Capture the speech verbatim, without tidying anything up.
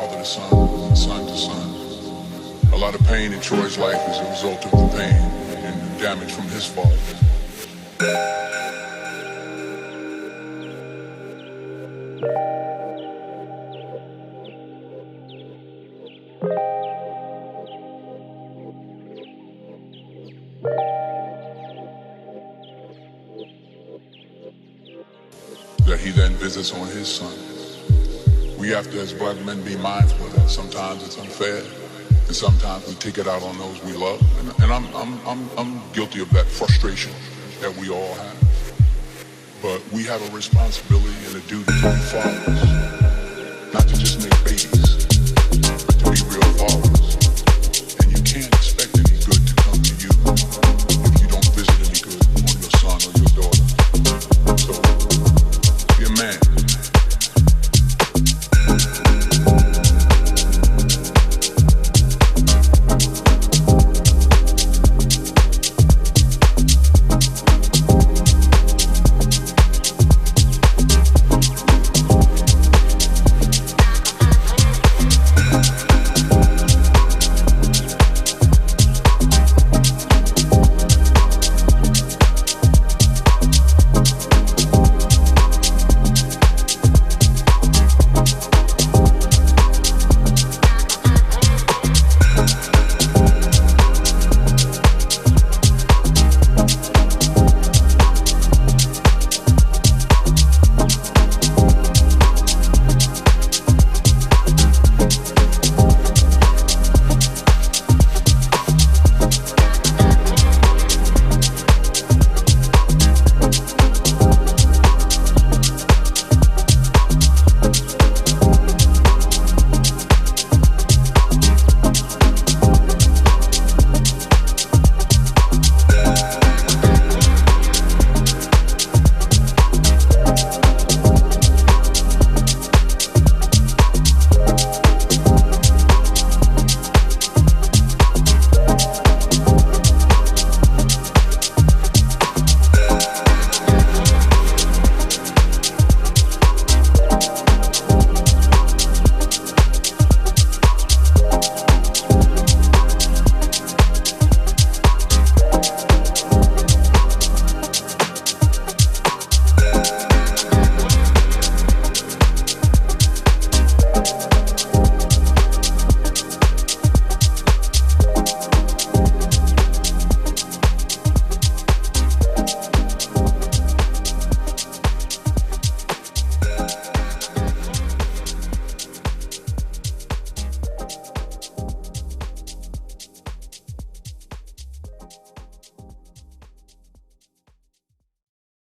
father to son, son to son. A lot of pain in Troy's life is a result of the pain and the damage from his father. That he then visits on his son. We have to, as black men, be mindful of that. Sometimes it's unfair, and sometimes we take it out on those we love. And, and I'm, I'm, I'm, I'm guilty of that frustration that we all have. But we have a responsibility and a duty to be fathers, not to just make babies.